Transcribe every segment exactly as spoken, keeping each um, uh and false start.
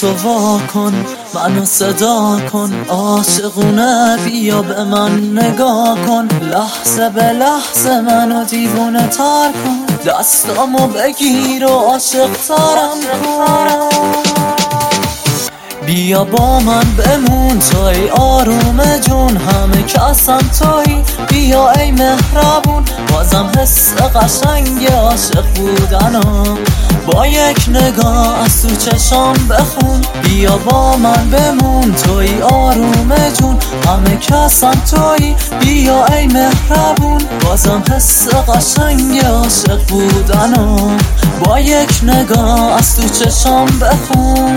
تو وا کن، منو صدا کن، عاشقونه بیا به من نگاه کن، لحظه به لحظه منو دیوونه تر کن، دستامو بگیر و عاشق ترم کن. بیا با من بمون توی آروم جون، همه کسم توی، بیا ای مهربون، بازم حس قشنگ عاشق بودنم، با یک نگاه از تو چشام بخون. بیا با من بمون توی آروم جون، همه کسم توی، بیا ای مهربون، بازم حس قشنگ عاشق بودنم، با یک نگاه از تو چشام بخون.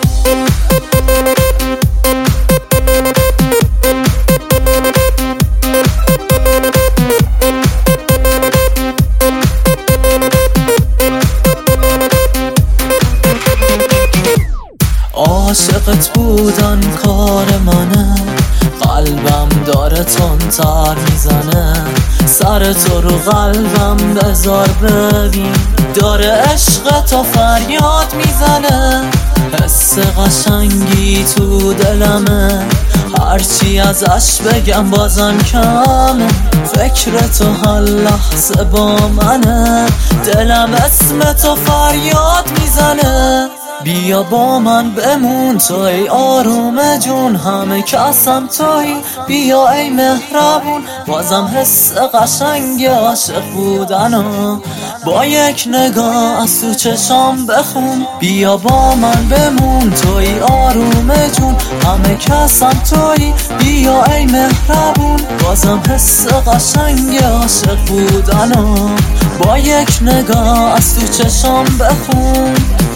عاشقت بودن کار منه، قلبم داره تندتر میزنه، سر تو رو قلبم بذار ببین، داره عشق تو فریاد میزنه، حس قشنگی تو دلمه، هرچی ازش بگم بازم کمه، فکر تو هر لحظه با منه، دلم اسم تو فریاد میزنه. بیا با من بمون توی آروم جون، همه کسم توی، بیا ای مهربون، بازم حس قشنگ عاشق بودنم، با یک نگاه از تو چشام بخون. بیا با من بمون توی آروم جون، همه کسم توی، بیا ای مهربون، بازم حس قشنگ عاشق بودنم، با یک نگاه از تو چشام بخون.